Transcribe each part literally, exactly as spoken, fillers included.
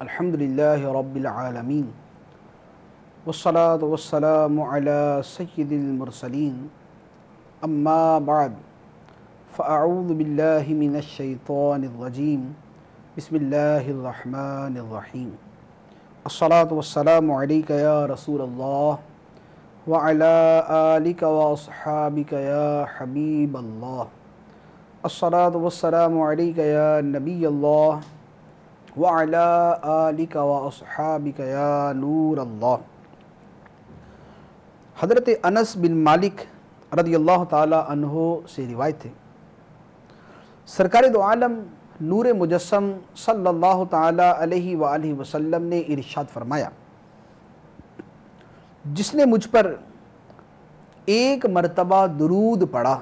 الحمدللہ رب العالمین والصلاة والسلام علی سید المرسلین اما بعد فاعوذ باللہ من الشیطان الرجیم بسم اللہ الرحمن الرحیم الصلاة والسلام علیک یا رسول اللہ وعلی آلک واصحابک یا حبیب اللہ الصلاة والسلام علیک یا نبی اللہ وَعَلَىٰ آلِكَ وَأَصْحَابِكَ يَا نور اللہ۔ حضرت انس بن مالک رضی اللہ تعالیٰ عنہ سے روایت ہے، سرکار دو عالم نور مجسم صلی اللہ تعالیٰ علیہ وآلہ وسلم نے ارشاد فرمایا، جس نے مجھ پر ایک مرتبہ درود پڑھا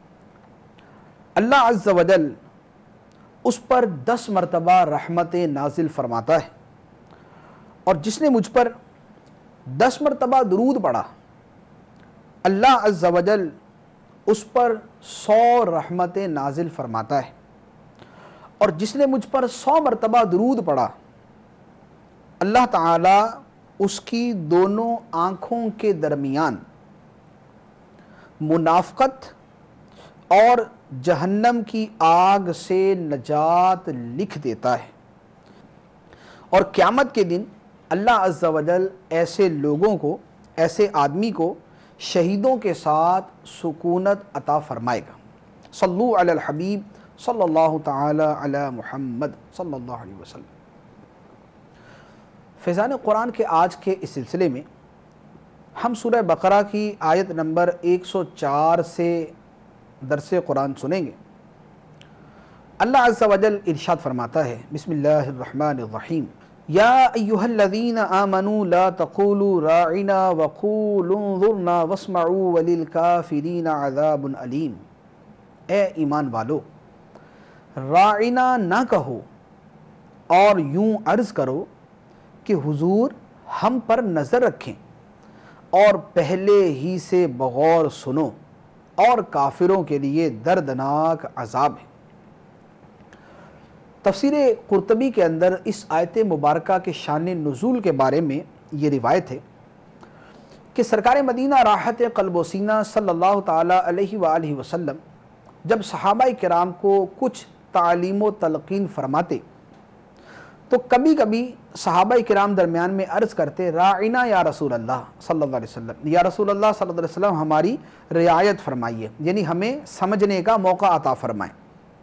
اللہ عز و جل اس پر دس مرتبہ رحمت نازل فرماتا ہے، اور جس نے مجھ پر دس مرتبہ درود پڑھا اللہ عز و جل اس پر سو رحمت نازل فرماتا ہے، اور جس نے مجھ پر سو مرتبہ درود پڑھا اللہ تعالیٰ اس کی دونوں آنکھوں کے درمیان منافقت اور جہنم کی آگ سے نجات لکھ دیتا ہے، اور قیامت کے دن اللہ عز و جل ایسے لوگوں کو، ایسے آدمی کو شہیدوں کے ساتھ سکونت عطا فرمائے گا۔ صلو علی الحبیب صلی اللہ تعالی علی محمد صلی اللہ علیہ وسلم۔ فیضان قرآن کے آج کے اس سلسلے میں ہم سورہ بقرہ کی آیت نمبر ایک سو چار سے درس قرآن سنیں گے۔ اللہ عز و جل ارشاد فرماتا ہے، بسم اللہ الرحمن الرحیم، یا ایہا الذین آمنوا لا تقولوا راعنا وقولوا انظرنا واسمعوا وللکافرین عذاب علیم۔ اے ایمان والو، راعنا نہ کہو اور یوں عرض کرو کہ حضور ہم پر نظر رکھیں، اور پہلے ہی سے بغور سنو، اور کافروں کے لیے دردناک عذاب ہے۔ تفسیر قرطبی کے اندر اس آیت مبارکہ کے شان نزول کے بارے میں یہ روایت ہے کہ سرکار مدینہ راحت قلب و سینہ صلی اللہ تعالیٰ علیہ وآلہ وسلم جب صحابہ کرام کو کچھ تعلیم و تلقین فرماتے تو کبھی کبھی صحابہ کرام درمیان میں عرض کرتے، راعنا یا رسول اللہ صلی اللہ علیہ وسلم، یا رسول اللہ صلی اللہ علیہ وسلم ہماری رعایت فرمائیے، یعنی ہمیں سمجھنے کا موقع عطا فرمائیں۔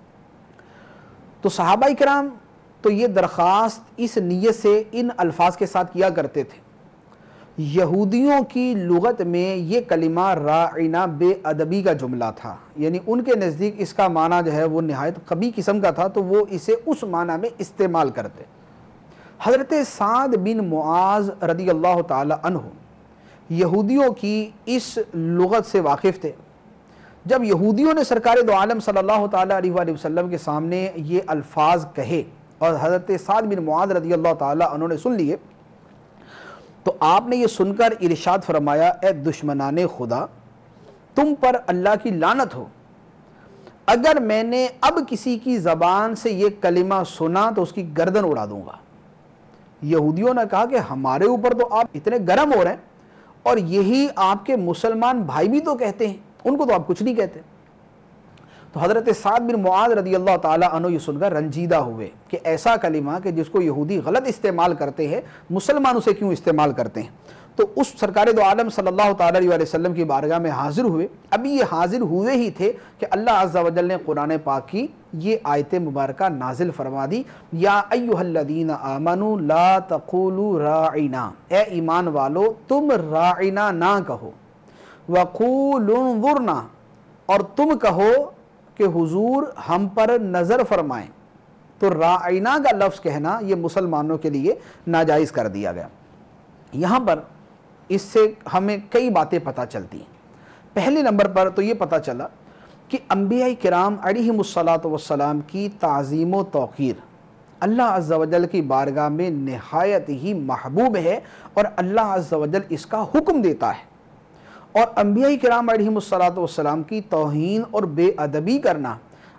تو صحابہ کرام تو یہ درخواست اس نیت سے ان الفاظ کے ساتھ کیا کرتے تھے۔ یہودیوں کی لغت میں یہ کلمہ راعنا بے ادبی کا جملہ تھا، یعنی ان کے نزدیک اس کا معنی جو ہے وہ نہایت قبیح قسم کا تھا، تو وہ اسے اس معنی میں استعمال کرتے۔ حضرت سعد بن معاذ رضی اللہ تعالی عنہ یہودیوں کی اس لغت سے واقف تھے۔ جب یہودیوں نے سرکار دو عالم صلی اللہ تعالی علیہ وآلہ وسلم کے سامنے یہ الفاظ کہے اور حضرت سعد بن معاذ رضی اللہ تعالی عنہ نے سن لیے، تو آپ نے یہ سن کر ارشاد فرمایا، اے دشمنان خدا، تم پر اللہ کی لعنت ہو، اگر میں نے اب کسی کی زبان سے یہ کلمہ سنا تو اس کی گردن اڑا دوں گا۔ یہودیوں نے کہا کہ ہمارے اوپر تو آپ اتنے گرم ہو رہے ہیں، اور یہی آپ کے مسلمان بھائی بھی تو کہتے ہیں، ان کو تو آپ کچھ نہیں کہتے۔ تو حضرت سعد بن معاذ رضی اللہ تعالیٰ عنہ یہ سن کر رنجیدہ ہوئے کہ ایسا کلمہ کہ جس کو یہودی غلط استعمال کرتے ہیں، مسلمان اسے کیوں استعمال کرتے ہیں۔ تو اس سرکار دو عالم صلی اللہ تعالیٰ علیہ وسلم کی بارگاہ میں حاضر ہوئے۔ ابھی یہ حاضر ہوئے ہی تھے کہ اللہ عز و جل نے قرآن پاک کی یہ آیت مبارکہ نازل فرما دی، یا ایہا الذین آمنوا لا تقولوا راعنا، اے ایمان والو تم راعنا نہ کہو، وقولوا انظرنا، اور تم کہو کہ حضور ہم پر نظر فرمائیں۔ تو راعنا کا لفظ کہنا یہ مسلمانوں کے لیے ناجائز کر دیا گیا۔ یہاں پر اس سے ہمیں کئی باتیں پتہ چلتی ہیں۔ پہلے نمبر پر تو یہ پتہ چلا کہ انبیاء کرام علیہم الصلاۃ والسلام کی تعظیم و توقیر اللہ عز و جل کی بارگاہ میں نہایت ہی محبوب ہے، اور اللہ عز و جل اس کا حکم دیتا ہے، اور انبیاء کرام علیہم الصلاۃ والسلام کی توہین اور بے ادبی کرنا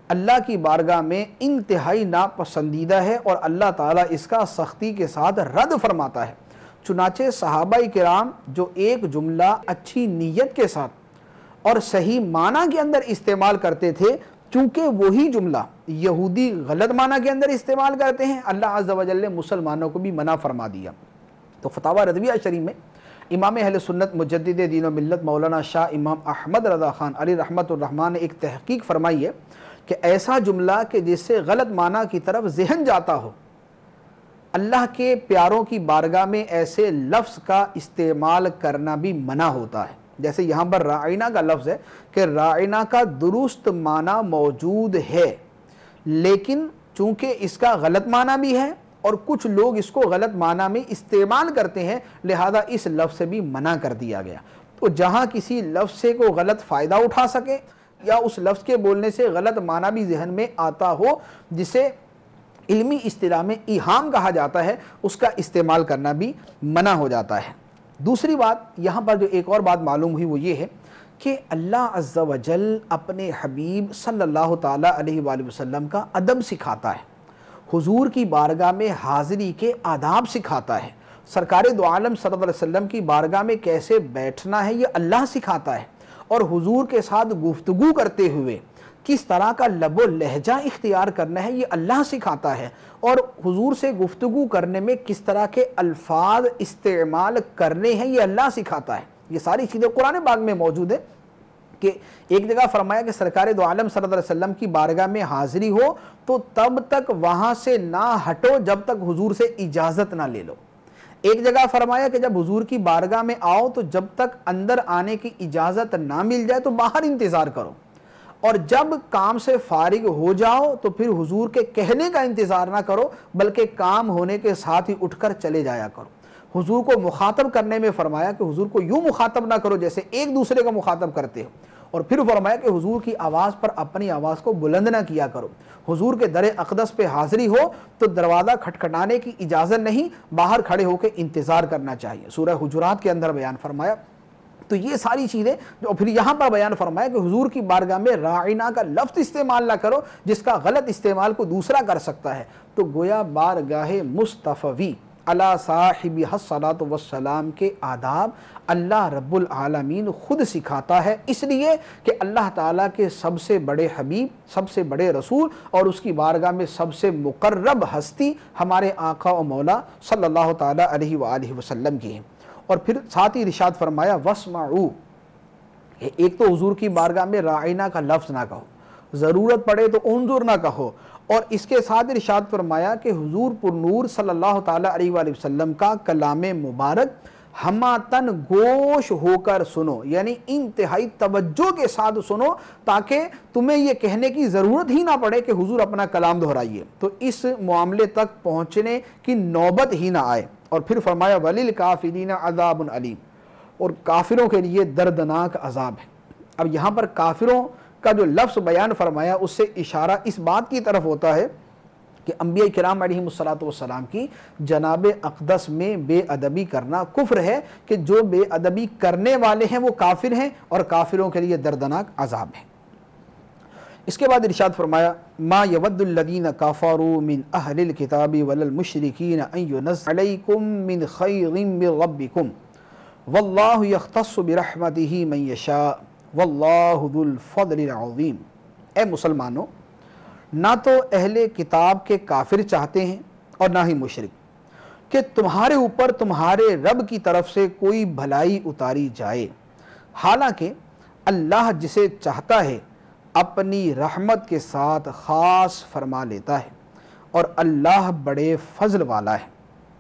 اللہ کی بارگاہ میں انتہائی ناپسندیدہ ہے اور اللہ تعالیٰ اس کا سختی کے ساتھ رد فرماتا ہے۔ چنانچہ صحابہ کرام جو ایک جملہ اچھی نیت کے ساتھ اور صحیح معنی کے اندر استعمال کرتے تھے، چونکہ وہی جملہ یہودی غلط معنی کے اندر استعمال کرتے ہیں، اللہ عز و جل نے مسلمانوں کو بھی منع فرما دیا۔ تو فتاوی رضویہ شریف میں امام اہل سنت مجدد دین و ملت مولانا شاہ امام احمد رضا خان علی رحمۃ الرحمٰن نے ایک تحقیق فرمائی ہے کہ ایسا جملہ کہ جس سے غلط معنی کی طرف ذہن جاتا ہو، اللہ کے پیاروں کی بارگاہ میں ایسے لفظ کا استعمال کرنا بھی منع ہوتا ہے۔ جیسے یہاں پر راعینہ کا لفظ ہے کہ راعینہ کا درست معنی موجود ہے، لیکن چونکہ اس کا غلط معنی بھی ہے اور کچھ لوگ اس کو غلط معنی میں استعمال کرتے ہیں، لہذا اس لفظ سے بھی منع کر دیا گیا۔ تو جہاں کسی لفظ سے کوئی غلط فائدہ اٹھا سکے یا اس لفظ کے بولنے سے غلط معنی بھی ذہن میں آتا ہو، جسے علمی اصطلاح میں ایہام کہا جاتا ہے، اس کا استعمال کرنا بھی منع ہو جاتا ہے۔ دوسری بات یہاں پر جو ایک اور بات معلوم ہوئی وہ یہ ہے کہ اللہ عز و جل اپنے حبیب صلی اللہ تعالیٰ علیہ وآلہ وسلم کا ادب سکھاتا ہے، حضور کی بارگاہ میں حاضری کے آداب سکھاتا ہے، سرکار دو عالم صلی اللہ علیہ وسلم کی بارگاہ میں کیسے بیٹھنا ہے یہ اللہ سکھاتا ہے، اور حضور کے ساتھ گفتگو کرتے ہوئے کس طرح کا لب و لہجہ اختیار کرنا ہے یہ اللہ سکھاتا ہے، اور حضور سے گفتگو کرنے میں کس طرح کے الفاظ استعمال کرنے ہیں یہ اللہ سکھاتا ہے۔ یہ ساری چیزیں قرآن پاک میں موجود ہے کہ ایک جگہ فرمایا کہ سرکار دو عالم صلی اللہ علیہ وسلم کی بارگاہ میں حاضری ہو تو تب تک وہاں سے نہ ہٹو جب تک حضور سے اجازت نہ لے لو۔ ایک جگہ فرمایا کہ جب حضور کی بارگاہ میں آؤ تو جب تک اندر آنے کی اجازت نہ مل جائے تو باہر انتظار کرو، اور جب کام سے فارغ ہو جاؤ تو پھر حضور کے کہنے کا انتظار نہ کرو بلکہ کام ہونے کے ساتھ ہی اٹھ کر چلے جایا کرو۔ حضور کو مخاطب کرنے میں فرمایا کہ حضور کو یوں مخاطب نہ کرو جیسے ایک دوسرے کو مخاطب کرتے ہو، اور پھر فرمایا کہ حضور کی آواز پر اپنی آواز کو بلند نہ کیا کرو۔ حضور کے در اقدس پہ حاضری ہو تو دروازہ کھٹکھٹانے کی اجازت نہیں، باہر کھڑے ہو کے انتظار کرنا چاہیے، سورہ حجرات کے اندر بیان فرمایا۔ تو یہ ساری چیزیں جو پھر یہاں پر بیان فرمایا کہ حضور کی بارگاہ میں راعینہ کا لفظ استعمال نہ کرو جس کا غلط استعمال کو دوسرا کر سکتا ہے۔ تو گویا بارگاہ مصطفی علی صاحب الصلاۃ والسلام کے آداب اللہ رب العالمین خود سکھاتا ہے، اس لیے کہ اللہ تعالیٰ کے سب سے بڑے حبیب، سب سے بڑے رسول اور اس کی بارگاہ میں سب سے مقرب ہستی ہمارے آقا و مولا صلی اللہ تعالیٰ علیہ وآلہ وسلم کی ہیں۔ اور پھر ساتھ ہی ارشاد فرمایا وَاسْمَعُوا، ایک تو حضور کی بارگاہ میں راعینہ کا لفظ نہ کہو، ضرورت پڑے تو انظر نہ کہو، اور اس کے ساتھ ارشاد فرمایا کہ حضور پر نور صلی اللہ تعالیٰ علیہ وآلہ وسلم کا کلام مبارک ہماتن گوش ہو کر سنو، یعنی انتہائی توجہ کے ساتھ سنو تاکہ تمہیں یہ کہنے کی ضرورت ہی نہ پڑے کہ حضور اپنا کلام دہرائیے، تو اس معاملے تک پہنچنے کی نوبت ہی نہ آئے۔ اور پھر فرمایا وَلِلْكَافِرِينَ عَذَابٌ عَلِيمٌ، اور کافروں کے لیے دردناک عذاب ہے۔ اب یہاں پر کافروں کا جو لفظ بیان فرمایا اس سے اشارہ اس بات کی طرف ہوتا ہے کہ انبیاء کرام علیہم الصلاۃ والسلام کی جناب اقدس میں بے ادبی کرنا کفر ہے، کہ جو بے ادبی کرنے والے ہیں وہ کافر ہیں اور کافروں کے لیے دردناک عذاب ہے۔ اس کے بعد ارشاد فرمایا ما یود الذین کفروا من اہل الکتاب ولا المشرکین ان ینزل علیکم من خیر من ربکم واللہ یختص برحمتہ من یشاء واللہ ذو الفضل العظیم۔ اے مسلمانوں، نہ تو اہل کتاب کے کافر چاہتے ہیں اور نہ ہی مشرک کہ تمہارے اوپر تمہارے رب کی طرف سے کوئی بھلائی اتاری جائے، حالانکہ اللہ جسے چاہتا ہے اپنی رحمت کے ساتھ خاص فرما لیتا ہے اور اللہ بڑے فضل والا ہے۔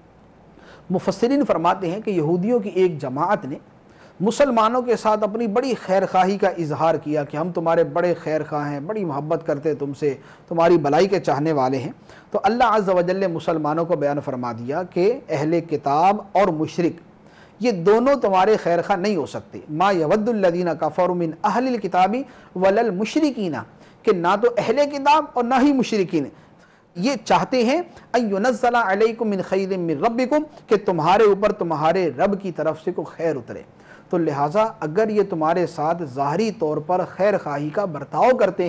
مفسرین فرماتے ہیں کہ یہودیوں کی ایک جماعت نے مسلمانوں کے ساتھ اپنی بڑی خیر خواہی کا اظہار کیا کہ ہم تمہارے بڑے خیر خواہ ہیں، بڑی محبت کرتے تم سے، تمہاری بھلائی کے چاہنے والے ہیں۔ تو اللہ عز و جل نے مسلمانوں کو بیان فرما دیا کہ اہل کتاب اور مشرک یہ دونوں تمہارے خیر خواہ نہیں ہو سکتے۔ ما یود الذین کفروا من اہل الکتاب ولا المشرکین، کہ نہ تو اہل کتاب اور نہ ہی مشرکین یہ چاہتے ہیں ان ینزل علیکم من خیر من ربکم، کہ تمہارے اوپر تمہارے رب کی طرف سے کوئی خیر اترے۔ تو لہٰذا اگر یہ تمہارے ساتھ ظاہری طور پر خیر خواہی کا برتاؤ کرتے ہیں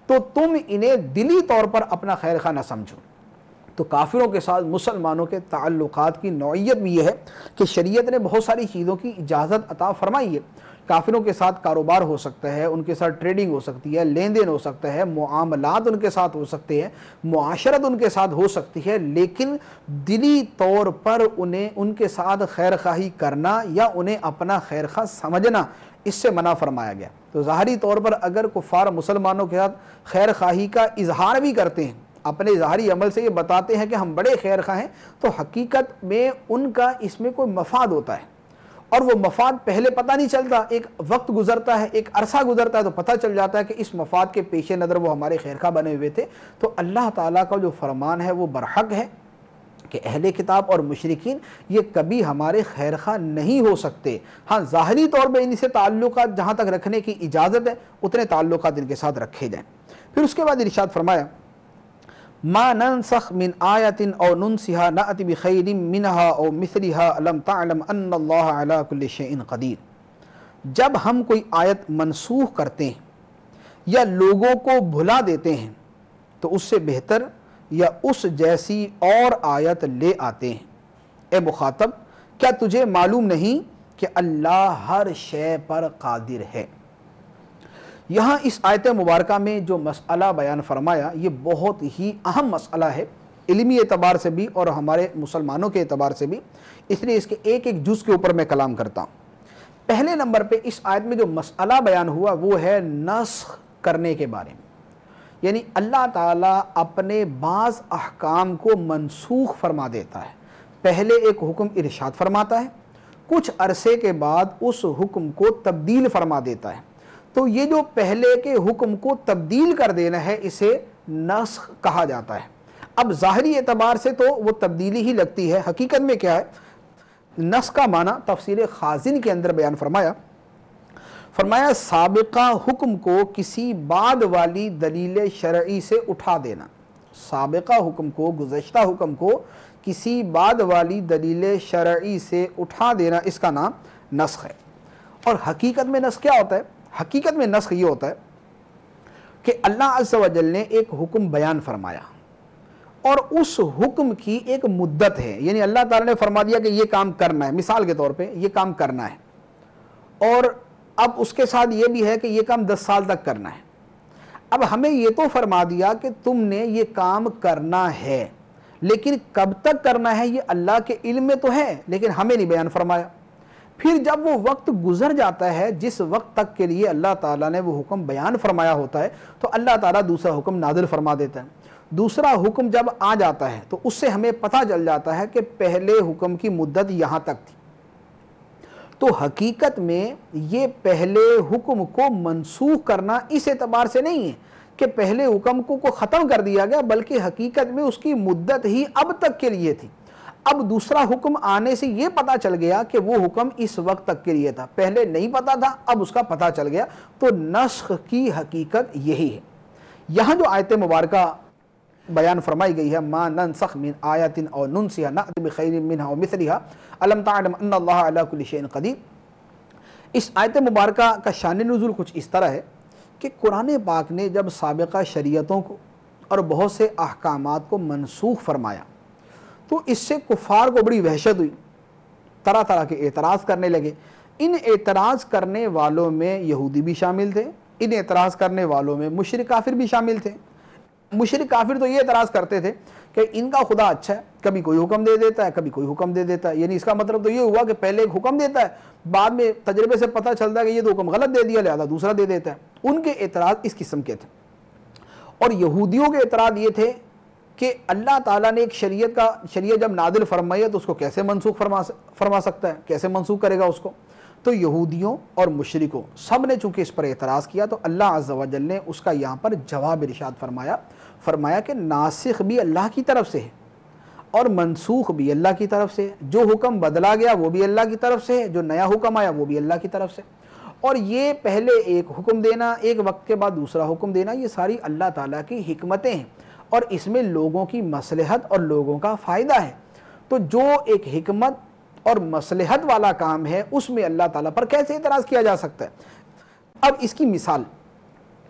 تو تم انہیں دلی طور پر اپنا خیر خواہ نہ سمجھو۔ تو کافروں کے ساتھ مسلمانوں کے تعلقات کی نوعیت بھی یہ ہے کہ شریعت نے بہت ساری چیزوں کی اجازت عطا فرمائی ہے۔ کافروں کے ساتھ کاروبار ہو سکتا ہے، ان کے ساتھ ٹریڈنگ ہو سکتی ہے، لین دین ہو سکتا ہے، معاملات ان کے ساتھ ہو سکتے ہیں، معاشرت ان کے ساتھ ہو سکتی ہے، لیکن دلی طور پر انہیں ان کے ساتھ خیر خواہی کرنا یا انہیں اپنا خیر خواہ سمجھنا اس سے منع فرمایا گیا۔ تو ظاہری طور پر اگر کفار مسلمانوں کے ساتھ خیر خواہی کا اظہار بھی کرتے ہیں، اپنے ظاہری عمل سے یہ بتاتے ہیں کہ ہم بڑے خیر خواہ ہیں، تو حقیقت میں ان کا اس میں کوئی مفاد ہوتا ہے، اور وہ مفاد پہلے پتہ نہیں چلتا، ایک وقت گزرتا ہے، ایک عرصہ گزرتا ہے تو پتہ چل جاتا ہے کہ اس مفاد کے پیش نظر وہ ہمارے خیر خواہ بنے ہوئے تھے۔ تو اللہ تعالیٰ کا جو فرمان ہے وہ برحق ہے کہ اہل کتاب اور مشرکین یہ کبھی ہمارے خیر خواہ نہیں ہو سکتے۔ ہاں ظاہری طور پہ ان سے تعلقات جہاں تک رکھنے کی اجازت ہے اتنے تعلقات ان کے ساتھ رکھے جائیں۔ پھر اس کے بعد ارشاد فرمایا ما ننسخ من آیت او ننسها نأت بخیر منها او مثلها لم تعلم ان اللہ علی کل شیء قدیر۔ جب ہم کوئی آیت منسوخ کرتے ہیں یا لوگوں کو بھلا دیتے ہیں تو اس سے بہتر یا اس جیسی اور آیت لے آتے ہیں۔ اے مخاطب، کیا تجھے معلوم نہیں کہ اللہ ہر شے پر قادر ہے؟ یہاں اس آیت مبارکہ میں جو مسئلہ بیان فرمایا یہ بہت ہی اہم مسئلہ ہے، علمی اعتبار سے بھی اور ہمارے مسلمانوں کے اعتبار سے بھی، اس لیے اس کے ایک ایک جز کے اوپر میں کلام کرتا ہوں۔ پہلے نمبر پہ اس آیت میں جو مسئلہ بیان ہوا وہ ہے نسخ کرنے کے بارے میں، یعنی اللہ تعالیٰ اپنے بعض احکام کو منسوخ فرما دیتا ہے۔ پہلے ایک حکم ارشاد فرماتا ہے، کچھ عرصے کے بعد اس حکم کو تبدیل فرما دیتا ہے۔ تو یہ جو پہلے کے حکم کو تبدیل کر دینا ہے اسے نسخ کہا جاتا ہے۔ اب ظاہری اعتبار سے تو وہ تبدیلی ہی لگتی ہے، حقیقت میں کیا ہے؟ نسخ کا معنی تفسیر خازن کے اندر بیان فرمایا فرمایا سابقہ حکم کو کسی بعد والی دلیل شرعی سے اٹھا دینا۔ سابقہ حکم کو، گزشتہ حکم کو کسی بعد والی دلیل شرعی سے اٹھا دینا، اس کا نام نسخ ہے۔ اور حقیقت میں نسخ کیا ہوتا ہے؟ حقیقت میں نسخ یہ ہوتا ہے کہ اللہ عز و جل نے ایک حکم بیان فرمایا اور اس حکم کی ایک مدت ہے، یعنی اللہ تعالیٰ نے فرما دیا کہ یہ کام کرنا ہے، مثال کے طور پہ یہ کام کرنا ہے، اور اب اس کے ساتھ یہ بھی ہے کہ یہ کام دس سال تک کرنا ہے۔ اب ہمیں یہ تو فرما دیا کہ تم نے یہ کام کرنا ہے، لیکن کب تک کرنا ہے یہ اللہ کے علم میں تو ہے، لیکن ہمیں نہیں بیان فرمایا۔ پھر جب وہ وقت گزر جاتا ہے جس وقت تک کے لیے اللہ تعالیٰ نے وہ حکم بیان فرمایا ہوتا ہے، تو اللہ تعالیٰ دوسرا حکم نازل فرما دیتا ہے۔ دوسرا حکم جب آ جاتا ہے تو اس سے ہمیں پتہ چل جاتا ہے کہ پہلے حکم کی مدت یہاں تک تھی۔ تو حقیقت میں یہ پہلے حکم کو منسوخ کرنا اس اعتبار سے نہیں ہے کہ پہلے حکم کو کو ختم کر دیا گیا، بلکہ حقیقت میں اس کی مدت ہی اب تک کے لیے تھی۔ اب دوسرا حکم آنے سے یہ پتہ چل گیا کہ وہ حکم اس وقت تک کے لیے تھا، پہلے نہیں پتہ تھا، اب اس کا پتہ چل گیا۔ تو نسخ کی حقیقت یہی ہے۔ یہاں جو آیت مبارکہ بیان فرمائی گئی ہے ما ننسخ من آیت او ننسها نأت بخیر منها او مثلها الم تعلم ان اللہ علی کل شیء قدیر، اس آیت مبارکہ کا شان نزول کچھ اس طرح ہے کہ قرآن پاک نے جب سابقہ شریعتوں کو اور بہت سے احکامات کو منسوخ فرمایا تو اس سے کفار کو بڑی وحشت ہوئی، طرح طرح کے اعتراض کرنے لگے۔ ان اعتراض کرنے والوں میں یہودی بھی شامل تھے، ان اعتراض کرنے والوں میں مشرک کافر بھی شامل تھے۔ مشرک کافر تو یہ اعتراض کرتے تھے کہ ان کا خدا اچھا ہے، کبھی کوئی حکم دے دیتا ہے، کبھی کوئی حکم دے دیتا ہے، یعنی اس کا مطلب تو یہ ہوا کہ پہلے ایک حکم دیتا ہے، بعد میں تجربے سے پتہ چلتا ہے کہ یہ تو حکم غلط دے دیا، لہذا دوسرا دے دیتا ہے۔ ان کے اعتراض اس قسم کے تھے۔ اور یہودیوں کے اعتراض یہ تھے کہ اللہ تعالیٰ نے ایک شریعت کا شریعت جب نازل فرمائی ہے تو اس کو کیسے منسوخ فرما فرما سکتا ہے، کیسے منسوخ کرے گا اس کو؟ تو یہودیوں اور مشرکوں سب نے چونکہ اس پر اعتراض کیا تو اللہ عز و جل نے اس کا یہاں پر جواب ارشاد فرمایا فرمایا کہ ناسخ بھی اللہ کی طرف سے ہے اور منسوخ بھی اللہ کی طرف سے ہے، جو حکم بدلا گیا وہ بھی اللہ کی طرف سے ہے، جو نیا حکم آیا وہ بھی اللہ کی طرف سے، اور یہ پہلے ایک حکم دینا، ایک وقت کے بعد دوسرا حکم دینا، یہ ساری اللہ تعالیٰ کی حکمتیں ہیں اور اس میں لوگوں کی مصلحت اور لوگوں کا فائدہ ہے۔ تو جو ایک حکمت اور مصلحت والا کام ہے اس میں اللہ تعالیٰ پر کیسے اعتراض کیا جا سکتا ہے؟ اب اس کی مثال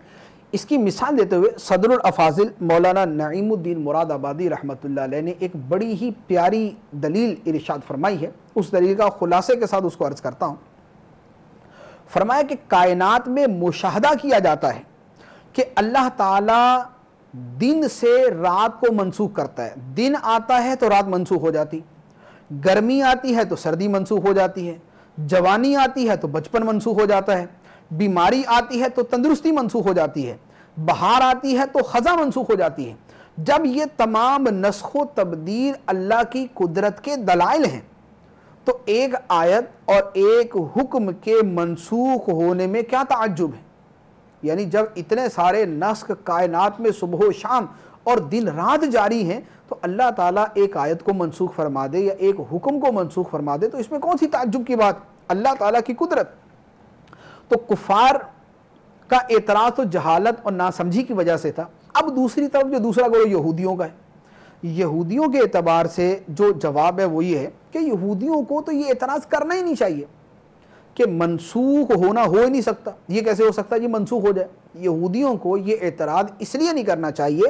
اس کی مثال دیتے ہوئے صدر الافاضل مولانا نعیم الدین مراد آبادی رحمۃ اللہ علیہ نے ایک بڑی ہی پیاری دلیل ارشاد فرمائی ہے، اس دلیل کا خلاصے کے ساتھ اس کو عرض کرتا ہوں۔ فرمایا کہ کائنات میں مشاہدہ کیا جاتا ہے کہ اللہ تعالیٰ دن سے رات کو منسوخ کرتا ہے، دن آتا ہے تو رات منسوخ ہو جاتی، گرمی آتی ہے تو سردی منسوخ ہو جاتی ہے، جوانی آتی ہے تو بچپن منسوخ ہو جاتا ہے، بیماری آتی ہے تو تندرستی منسوخ ہو جاتی ہے، بہار آتی ہے تو خزاں منسوخ ہو جاتی ہے۔ جب یہ تمام نسخ و تبدیل اللہ کی قدرت کے دلائل ہیں تو ایک آیت اور ایک حکم کے منسوخ ہونے میں کیا تعجب ہے؟ یعنی جب اتنے سارے نسخ کائنات میں صبح و شام اور دن رات جاری ہیں تو اللہ تعالیٰ ایک آیت کو منسوخ فرما دے یا ایک حکم کو منسوخ فرما دے تو اس میں کون سی تعجب کی بات؟ اللہ تعالیٰ کی قدرت۔ تو کفار کا اعتراض تو جہالت اور ناسمجھی کی وجہ سے تھا۔ اب دوسری طرف جو دوسرا گروہ یہودیوں کا ہے، یہودیوں کے اعتبار سے جو جواب ہے وہ یہ ہے کہ یہودیوں کو تو یہ اعتراض کرنا ہی نہیں چاہیے کہ منسوخ ہونا ہو ہی نہیں سکتا، یہ کیسے ہو سکتا ہے یہ منسوخ ہو جائے۔ یہودیوں کو یہ اعتراض اس لیے نہیں کرنا چاہیے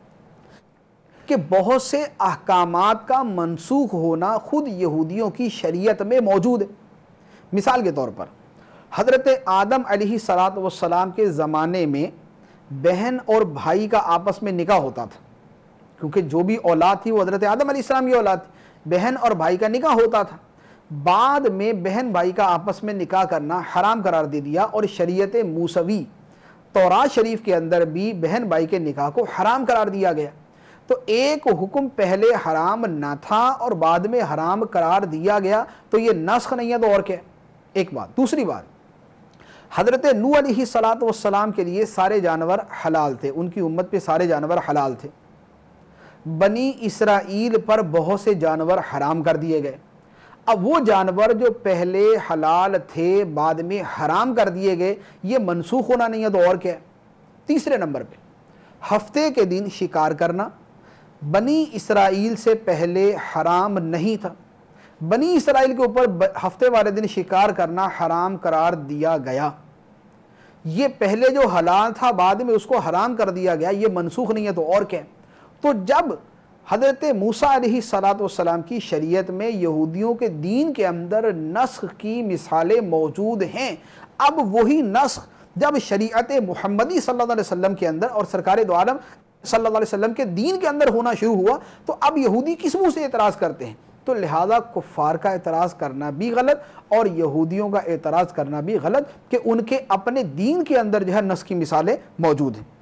کہ بہت سے احکامات کا منسوخ ہونا خود یہودیوں کی شریعت میں موجود ہے۔ مثال کے طور پر حضرت آدم علیہ الصلوۃ والسلام کے زمانے میں بہن اور بھائی کا آپس میں نکاح ہوتا تھا، کیونکہ جو بھی اولاد تھی وہ حضرت آدم علیہ السلام کی اولاد تھی، بہن اور بھائی کا نکاح ہوتا تھا۔ بعد میں بہن بھائی کا آپس میں نکاح کرنا حرام قرار دے دیا اور شریعت موسوی تورات شریف کے اندر بھی بہن بھائی کے نکاح کو حرام قرار دیا گیا۔ تو ایک حکم پہلے حرام نہ تھا اور بعد میں حرام قرار دیا گیا تو یہ نسخ نہیں ہے تو اور کیا؟ ایک بات۔ دوسری بات، حضرت نوح علیہ الصلوۃ والسلام کے لیے سارے جانور حلال تھے، ان کی امت پہ سارے جانور حلال تھے۔ بنی اسرائیل پر بہت سے جانور حرام کر دیے گئے۔ اب وہ جانور جو پہلے حلال تھے بعد میں حرام کر دیے گئے، یہ منسوخ ہونا نہیں ہے تو اور کیا ہے؟ تیسرے نمبر پہ ہفتے کے دن شکار کرنا بنی اسرائیل سے پہلے حرام نہیں تھا، بنی اسرائیل کے اوپر ہفتے والے دن شکار کرنا حرام قرار دیا گیا۔ یہ پہلے جو حلال تھا بعد میں اس کو حرام کر دیا گیا، یہ منسوخ نہیں ہے تو اور کیا ہے؟ تو جب حضرت موسیٰ علیہ الصلوۃ والسلام کی شریعت میں یہودیوں کے دین کے اندر نسخ کی مثالیں موجود ہیں، اب وہی نسخ جب شریعت محمدی صلی اللہ علیہ وسلم کے اندر اور سرکار دو عالم صلی اللہ علیہ وسلم کے دین کے اندر ہونا شروع ہوا تو اب یہودی کس منہ سے اعتراض کرتے ہیں؟ تو لہذا کفار کا اعتراض کرنا بھی غلط اور یہودیوں کا اعتراض کرنا بھی غلط کہ ان کے اپنے دین کے اندر جو ہے نسخ کی مثالیں موجود ہیں۔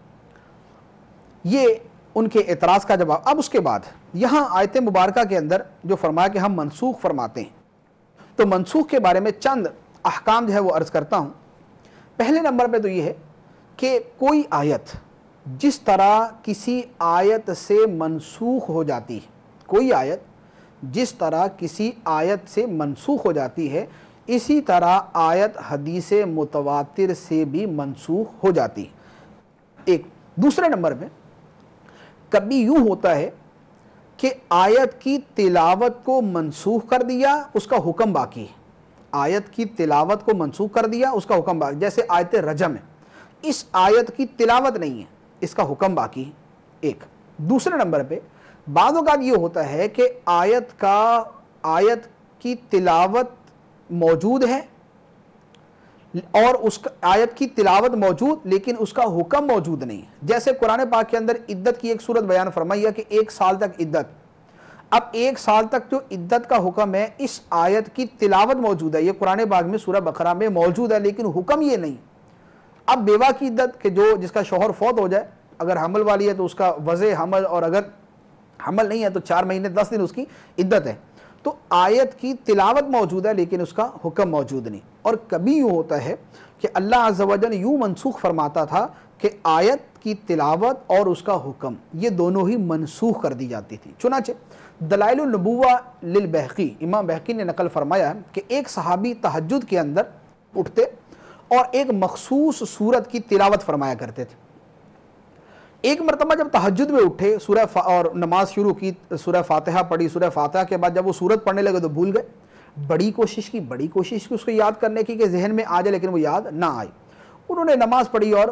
یہ ان کے اعتراض کا جواب۔ اب اس کے بعد یہاں آیت مبارکہ کے اندر جو فرمایا کہ ہم منسوخ فرماتے ہیں، تو منسوخ کے بارے میں چند احکام جو ہے وہ عرض کرتا ہوں۔ پہلے نمبر پہ تو یہ ہے کہ کوئی آیت جس طرح کسی آیت سے منسوخ ہو جاتی ہے، کوئی آیت جس طرح کسی آیت سے منسوخ ہو جاتی ہے، اسی طرح آیت حدیث متواتر سے بھی منسوخ ہو جاتی ہے۔ ایک دوسرے نمبر پہ کبھی یوں ہوتا ہے کہ آیت کی تلاوت کو منسوخ کر دیا، اس کا حکم باقی ہے۔ آیت کی تلاوت کو منسوخ کر دیا، اس کا حکم باقی، جیسے آیت رجم ہے، اس آیت کی تلاوت نہیں ہے، اس کا حکم باقی ہے۔ ایک دوسرے نمبر پہ بعض اوقات یہ ہوتا ہے کہ آیت کا آیت کی تلاوت موجود ہے اور اس کا آیت کی تلاوت موجود لیکن اس کا حکم موجود نہیں ہے۔ جیسے قرآن پاک کے اندر عدت کی ایک صورت بیان فرمائی ہے کہ ایک سال تک عدت، اب ایک سال تک جو عدت کا حکم ہے اس آیت کی تلاوت موجود ہے، یہ قرآن پاک میں سورہ بقرہ میں موجود ہے لیکن حکم یہ نہیں۔ اب بیوہ کی عدت کہ جو جس کا شوہر فوت ہو جائے، اگر حمل والی ہے تو اس کا وضع حمل، اور اگر حمل نہیں ہے تو چار مہینے دس دن اس کی عدت ہے۔ تو آیت کی تلاوت موجود ہے لیکن اس کا حکم موجود نہیں۔ اور کبھی یوں ہوتا ہے کہ اللہ عز و جل یوں منسوخ فرماتا تھا کہ آیت کی تلاوت اور اس کا حکم یہ دونوں ہی منسوخ کر دی جاتی تھی۔ چنانچہ دلائل النبوہ للبہقی، امام بہقی نے نقل فرمایا کہ ایک صحابی تہجد کے اندر اٹھتے اور ایک مخصوص سورت کی تلاوت فرمایا کرتے تھے۔ ایک مرتبہ جب تہجد میں اٹھے سورہ فا اور نماز شروع کی، سورہ فاتحہ پڑھی، سورہ فاتحہ کے بعد جب وہ سورت پڑھنے لگے تو بھول گئے۔ بڑی کوشش کی بڑی کوشش کی اس کو یاد کرنے کی کہ ذہن میں آ جائے لیکن وہ یاد نہ آئی۔ انہوں نے نماز پڑھی اور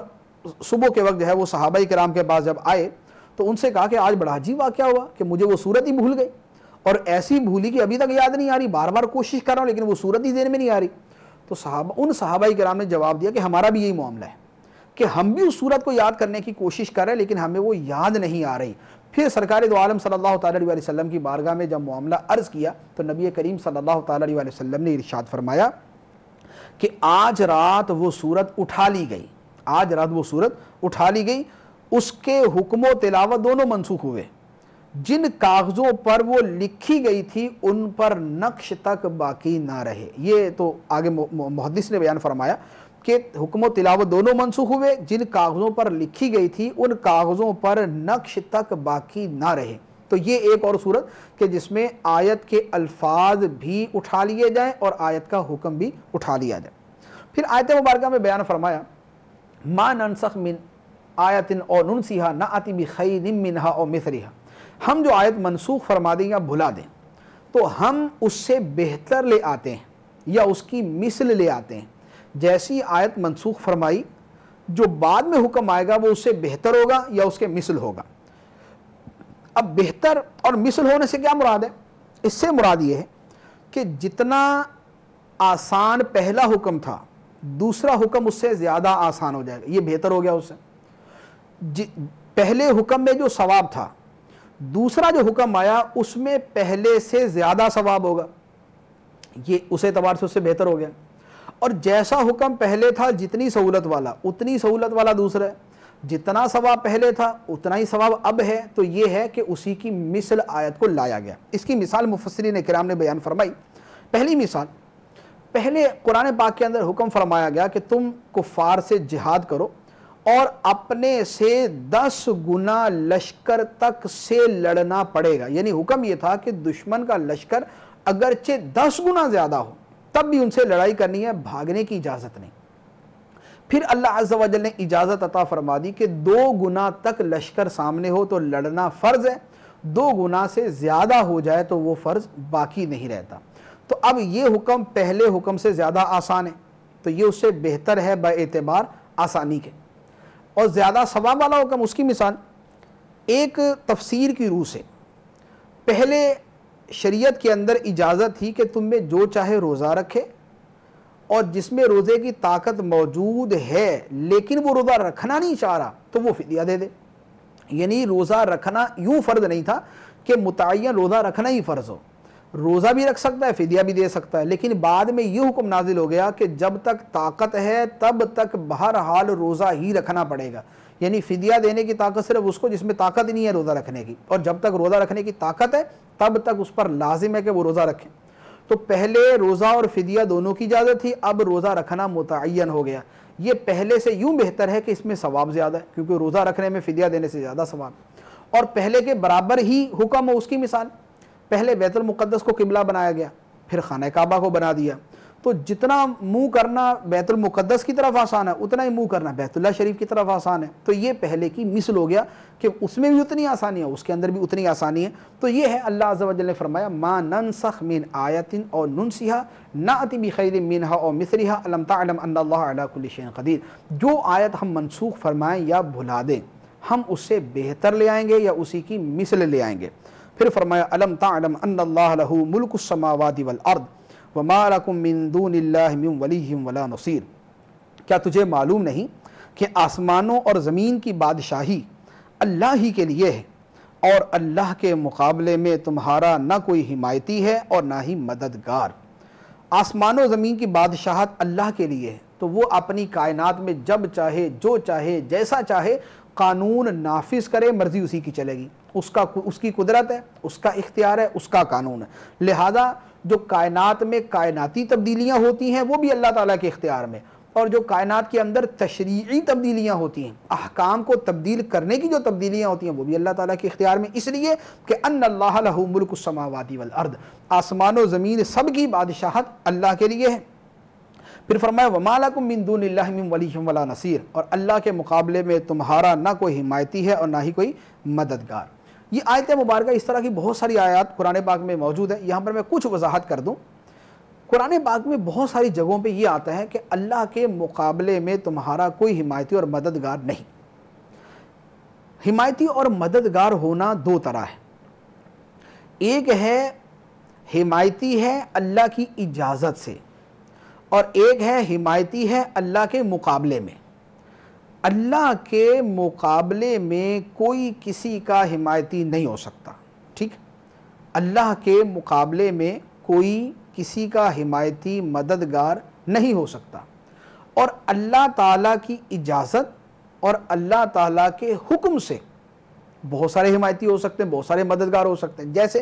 صبح کے وقت جو ہے وہ صحابہ کرام کے پاس جب آئے تو ان سے کہا کہ آج بڑا عجیب واقعہ ہوا کہ مجھے وہ صورت ہی بھول گئی، اور ایسی بھولی کہ ابھی تک یاد نہیں آ رہی، بار بار کوشش کر رہا ہوں لیکن وہ صورت ہی ذہن میں نہیں آ رہی۔ تو صحابہ ان صحابہ کرام نے جواب دیا کہ ہمارا بھی یہی معاملہ ہے کہ ہم بھی اس صورت کو یاد کرنے کی کوشش کر رہے ہیں لیکن ہمیں وہ یاد نہیں آ رہی۔ پھر سرکار دو عالم صلی اللہ تعالیٰ علیہ وسلم کی بارگاہ میں جب معاملہ عرض کیا تو نبی کریم صلی اللہ تعالیٰ علیہ وسلم نے ارشاد فرمایا کہ آج رات وہ صورت اٹھا لی گئی، آج رات وہ صورت اٹھا لی گئی، اس کے حکم و تلاوت دونوں منسوخ ہوئے، جن کاغذوں پر وہ لکھی گئی تھی ان پر نقش تک باقی نہ رہے۔ یہ تو آگے محدث نے بیان فرمایا کہ حکم و تلاوت دونوں منسوخ ہوئے، جن کاغذوں پر لکھی گئی تھی ان کاغذوں پر نقش تک باقی نہ رہے۔ تو یہ ایک اور صورت کہ جس میں آیت کے الفاظ بھی اٹھا لیے جائیں اور آیت کا حکم بھی اٹھا لیا جائے۔ پھر آیت مبارکہ میں بیان فرمایا ما ننسخ من آیت او ننسیہا نأتی بخیر منہا او مثلہا، ہم جو آیت منسوخ فرما دیں یا بھلا دیں تو ہم اس سے بہتر لے آتے ہیں یا اس کی مثل لے آتے ہیں۔ جیسی آیت منسوخ فرمائی جو بعد میں حکم آئے گا وہ اس سے بہتر ہوگا یا اس کے مثل ہوگا۔ اب بہتر اور مثل ہونے سے کیا مراد ہے؟ اس سے مراد یہ ہے کہ جتنا آسان پہلا حکم تھا دوسرا حکم اس سے زیادہ آسان ہو جائے گا، یہ بہتر ہو گیا اس سے۔ پہلے حکم میں جو ثواب تھا دوسرا جو حکم آیا اس میں پہلے سے زیادہ ثواب ہوگا، یہ اس اعتبار سے اس سے بہتر ہو گیا۔ اور جیسا حکم پہلے تھا جتنی سہولت والا اتنی سہولت والا دوسرا ہے، جتنا ثواب پہلے تھا اتنا ہی ثواب اب ہے، تو یہ ہے کہ اسی کی مثل آیت کو لایا گیا۔ اس کی مثال مفسرین کرام نے بیان فرمائی۔ پہلی مثال، پہلے قرآن پاک کے اندر حکم فرمایا گیا کہ تم کفار سے جہاد کرو اور اپنے سے دس گنا لشکر تک سے لڑنا پڑے گا، یعنی حکم یہ تھا کہ دشمن کا لشکر اگرچہ دس گنا زیادہ ہو تب بھی ان سے لڑائی کرنی ہے، بھاگنے کی اجازت نہیں۔ پھر اللہ عز و جل نے اجازت عطا فرما دی کہ دو گنا تک لشکر سامنے ہو تو لڑنا فرض ہے، دو گنا سے زیادہ ہو جائے تو وہ فرض باقی نہیں رہتا۔ تو اب یہ حکم پہلے حکم سے زیادہ آسان ہے، تو یہ اس سے بہتر ہے با اعتبار آسانی کے۔ اور زیادہ ثواب والا حکم، اس کی مثال ایک تفسیر کی روح سے، پہلے شریعت کے اندر اجازت تھی کہ تم میں جو چاہے روزہ رکھے، اور جس میں روزے کی طاقت موجود ہے لیکن وہ روزہ رکھنا نہیں چاہ رہا تو وہ فدیہ دے دے، یعنی روزہ رکھنا یوں فرض نہیں تھا کہ متعین روزہ رکھنا ہی فرض ہو، روزہ بھی رکھ سکتا ہے فدیہ بھی دے سکتا ہے، لیکن بعد میں یہ حکم نازل ہو گیا کہ جب تک طاقت ہے تب تک بہرحال روزہ ہی رکھنا پڑے گا، یعنی فدیہ دینے کی طاقت صرف اس کو جس میں طاقت نہیں ہے روزہ رکھنے کی، اور جب تک روزہ رکھنے کی طاقت ہے تب تک اس پر لازم ہے کہ وہ روزہ رکھے۔ تو پہلے روزہ اور فدیہ دونوں کی اجازت تھی، اب روزہ رکھنا متعین ہو گیا۔ یہ پہلے سے یوں بہتر ہے کہ اس میں ثواب زیادہ ہے کیونکہ روزہ رکھنے میں فدیہ دینے سے زیادہ ثواب، اور پہلے کے برابر ہی حکم ہو۔ اس کی مثال، پہلے بیت المقدس کو قبلہ بنایا گیا، پھر خانہ کعبہ کو بنا دیا، تو جتنا منہ کرنا بیت المقدس کی طرف آسان ہے اتنا ہی منہ کرنا بیت اللہ شریف کی طرف آسان ہے، تو یہ پہلے کی مثل ہو گیا کہ اس میں بھی اتنی آسانی ہے، اس کے اندر بھی اتنی آسانی ہے۔ تو یہ ہے اللہ عز و جل نے فرمایا ما ننسخ من آیت او ننسیہا نأتی بخیر منہا او مثلہا الم تعلم ان اللہ علی کل شیء قدیر، جو آیت ہم منسوخ فرمائیں یا بھلا دیں ہم اس سے بہتر لے آئیں گے یا اسی کی مثل لے آئیں گے۔ پھر فرمایا الم تعلم ان اللہ لہ ملک السماوات والارض وما لکم من دون اللہ من ولی ولا نصیر، کیا تجھے معلوم نہیں کہ آسمانوں اور زمین کی بادشاہی اللہ ہی کے لیے ہے اور اللہ کے مقابلے میں تمہارا نہ کوئی حمایتی ہے اور نہ ہی مددگار۔ آسمان و زمین کی بادشاہت اللہ کے لیے ہے تو وہ اپنی کائنات میں جب چاہے جو چاہے جیسا چاہے قانون نافذ کرے، مرضی اسی کی چلے گی، اس کا اس کی قدرت ہے، اس کا اختیار ہے، اس کا قانون ہے۔ لہذا جو کائنات میں کائناتی تبدیلیاں ہوتی ہیں وہ بھی اللہ تعالیٰ کے اختیار میں، اور جو کائنات کے اندر تشریعی تبدیلیاں ہوتی ہیں، احکام کو تبدیل کرنے کی جو تبدیلیاں ہوتی ہیں وہ بھی اللہ تعالیٰ کے اختیار میں، اس لیے کہ ان اللہ لہ ملک السماوات والارض، آسمان و زمین سب کی بادشاہت اللہ کے لیے ہے۔ پھر فرمایا وما لکم من دون اللہ من ولی ولا نصیر، اور اللہ کے مقابلے میں تمہارا نہ کوئی حمایتی ہے اور نہ ہی کوئی مددگار۔ یہ آیت مبارکہ اس طرح کی بہت ساری آیات قرآن پاک میں موجود ہے، یہاں پر میں کچھ وضاحت کر دوں۔ قرآن پاک میں بہت ساری جگہوں پہ یہ آتا ہے کہ اللہ کے مقابلے میں تمہارا کوئی حمایتی اور مددگار نہیں۔ حمایتی اور مددگار ہونا دو طرح ہے، ایک ہے حمایتی ہے اللہ کی اجازت سے، اور ایک ہے حمایتی ہے اللہ کے مقابلے میں۔ اللہ کے مقابلے میں کوئی کسی کا حمایتی نہیں ہو سکتا، ٹھیک؟ اللہ کے مقابلے میں کوئی کسی کا حمایتی مددگار نہیں ہو سکتا، اور اللہ تعالیٰ کی اجازت اور اللہ تعالیٰ کے حکم سے بہت سارے حمایتی ہو سکتے ہیں، بہت سارے مددگار ہو سکتے ہیں۔ جیسے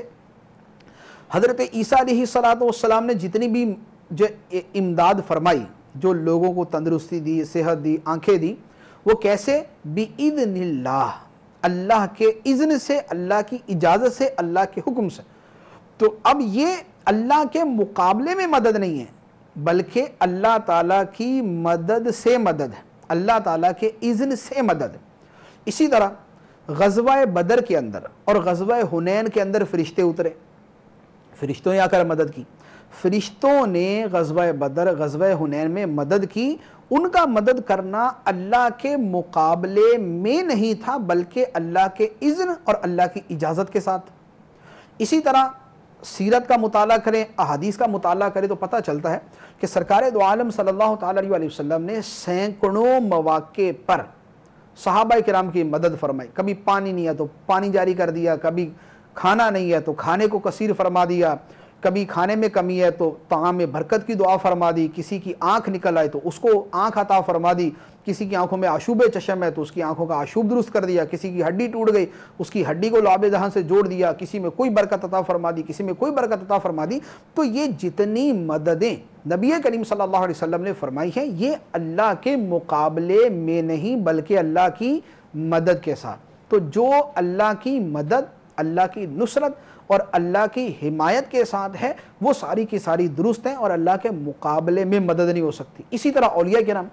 حضرت عیسیٰ علیہ السلام نے جتنی بھی جو امداد فرمائی، جو لوگوں کو تندرستی دی، صحت دی، آنکھیں دی، وہ کیسے؟ بِإِذْنِ اللہ، اللہ کے اذن سے، اللہ کی اجازت سے، اللہ کے حکم سے۔ تو اب یہ اللہ کے مقابلے میں مدد نہیں ہے، بلکہ اللہ تعالیٰ کی مدد سے مدد ہے، اللہ تعالیٰ کے اذن سے مدد ہے۔ اسی طرح غزوہ بدر کے اندر اور غزوہ حنین کے اندر فرشتے اترے، فرشتوں نے آ کر مدد کی، فرشتوں نے غزوہ بدر غزوہ حنین میں مدد کی۔ ان کا مدد کرنا اللہ کے مقابلے میں نہیں تھا، بلکہ اللہ کے اذن اور اللہ کی اجازت کے ساتھ۔ اسی طرح سیرت کا مطالعہ کریں، احادیث کا مطالعہ کریں تو پتہ چلتا ہے کہ سرکار دو عالم صلی اللہ تعالیٰ علیہ وسلم نے سینکڑوں مواقع پر صحابہ کرام کی مدد فرمائی۔ کبھی پانی نہیں ہے تو پانی جاری کر دیا، کبھی کھانا نہیں ہے تو کھانے کو کثیر فرما دیا، کبھی کھانے میں کمی ہے تو طعام میں برکت کی دعا فرما دی، کسی کی آنکھ نکل آئے تو اس کو آنکھ عطا فرما دی، کسی کی آنکھوں میں آشوب چشم ہے تو اس کی آنکھوں کا آشوب درست کر دیا، کسی کی ہڈی ٹوٹ گئی اس کی ہڈی کو لعاب دہن سے جوڑ دیا، کسی میں کوئی برکت عطا فرما دی، کسی میں کوئی برکت عطا فرما دی۔ تو یہ جتنی مددیں نبی کریم صلی اللہ علیہ وسلم نے فرمائی ہیں، یہ اللہ کے مقابلے میں نہیں بلکہ اللہ کی مدد کے ساتھ۔ تو جو اللہ کی مدد، اللہ کی نصرت اور اللہ کی حمایت کے ساتھ ہے، وہ ساری کی ساری درست ہیں اور اللہ کے مقابلے میں مدد نہیں ہو سکتی۔ اسی طرح اولیاء کرام،